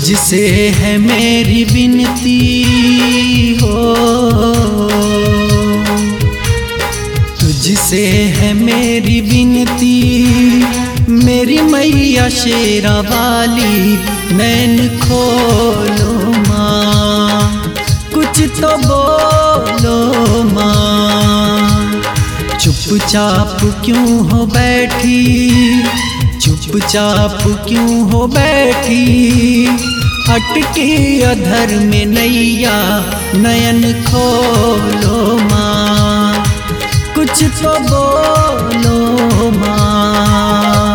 तुझसे है मेरी विनती हो, तुझसे है मेरी विनती, मेरी मैया शेरा वाली, नैन खोलो माँ, कुछ तो बोलो माँ। चुपचाप क्यों हो बैठी, चुपचाप क्यों हो बैठी, अटकी अधर में नैया, नयन खोलो माँ, कुछ तो बोलो माँ।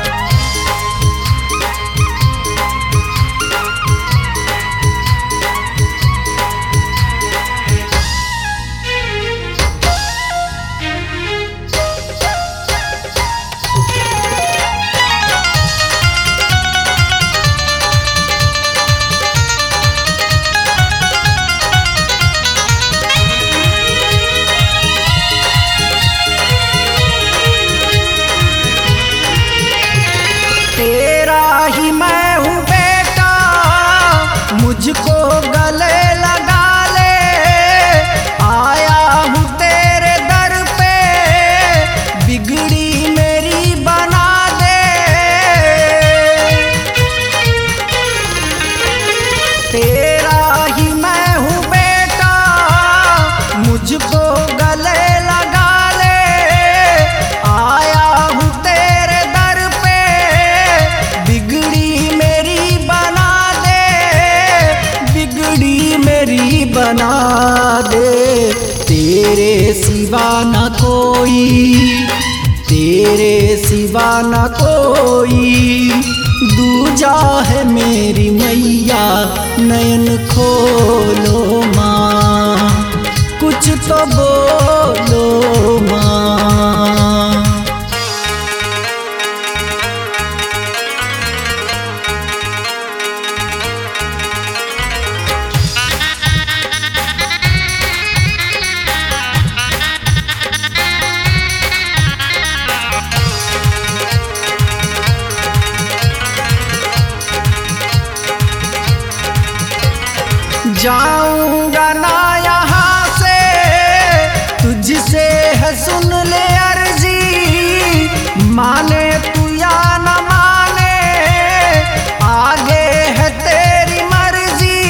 तेरा ही मैं हूँ बेटा, मुझको गले लगा ले, आया हूँ तेरे दर पे, बिगड़ी मेरी बना दे। तेरा ही मैं हूँ बेटा, मुझको गले लगा ले, आया हूँ तेरे दर पे, बिगड़ी मेरी बना दे, बिगड़ी मेरी बना दे। तेरे सिवा न कोई, तेरे सिवा न कोई, दूजा है मेरी मैया, नयन खोलो माँ, कुछ तो बोलो माँ। जाऊंगा ना यहाँ से, तुझसे है सुन ले अर्जी, माने तू या न माने, आगे है तेरी मर्जी।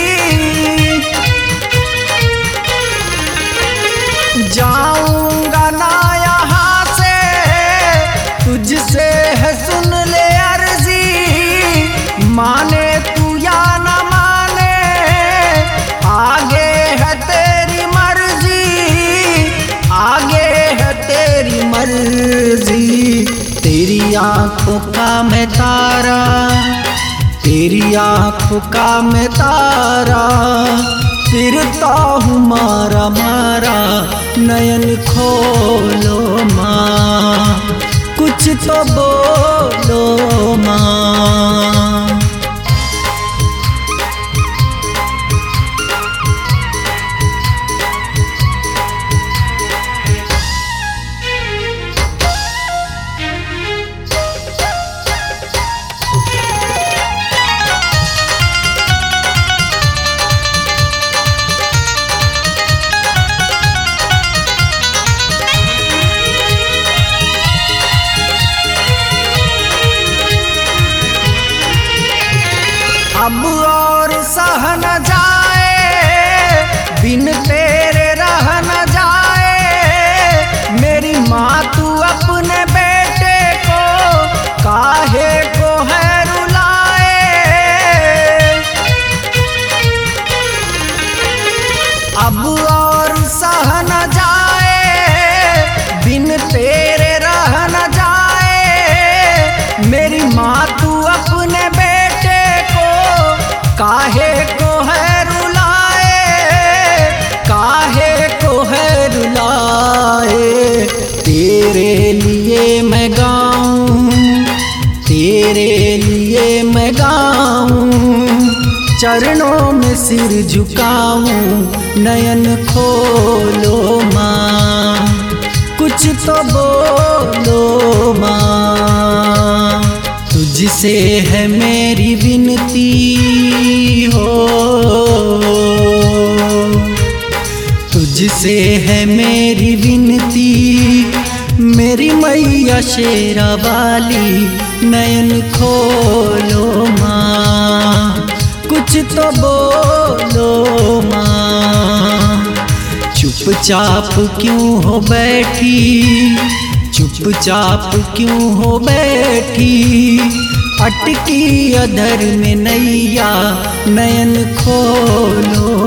जाऊंगा ना यहाँ से, तुझसे है सुन ले अर्जी, माने तू या न माने, आगे है तेरी मर्जी, आगे है तेरी मर्जी। तेरी आंखों का मैं तारा, तेरी आंखों का मैं तारा, फिरता हूँ मारा मारा, नयन खोलो माँ, कुछ तो बोलो माँ। अब और सह न जाए, बिन तेरे रह न जाए, मेरी माँ तू अपने बेटे को काहे को है रुलाए। अब और सह न जाए, बिन तेरे रह न जाए, मेरी माँ तू अपने बेटे को काहे को है रुलाए, काहे को है रुलाए। तेरे लिए मैं गाऊं, तेरे लिए मैं गाऊं, चरणों में सिर झुकाऊं, नयन खोलो माँ, कुछ तो बोलो माँ। तुझसे है मेरी विनती हो, तुझसे है मेरी विनती, मेरी मैया शेरा वाली, नयन खोलो माँ, कुछ तो बोलो माँ। चुपचाप क्यों हो बैठी, चुपचाप क्यों हो बैठी, अटकी अधर में नैया, नयन खोलो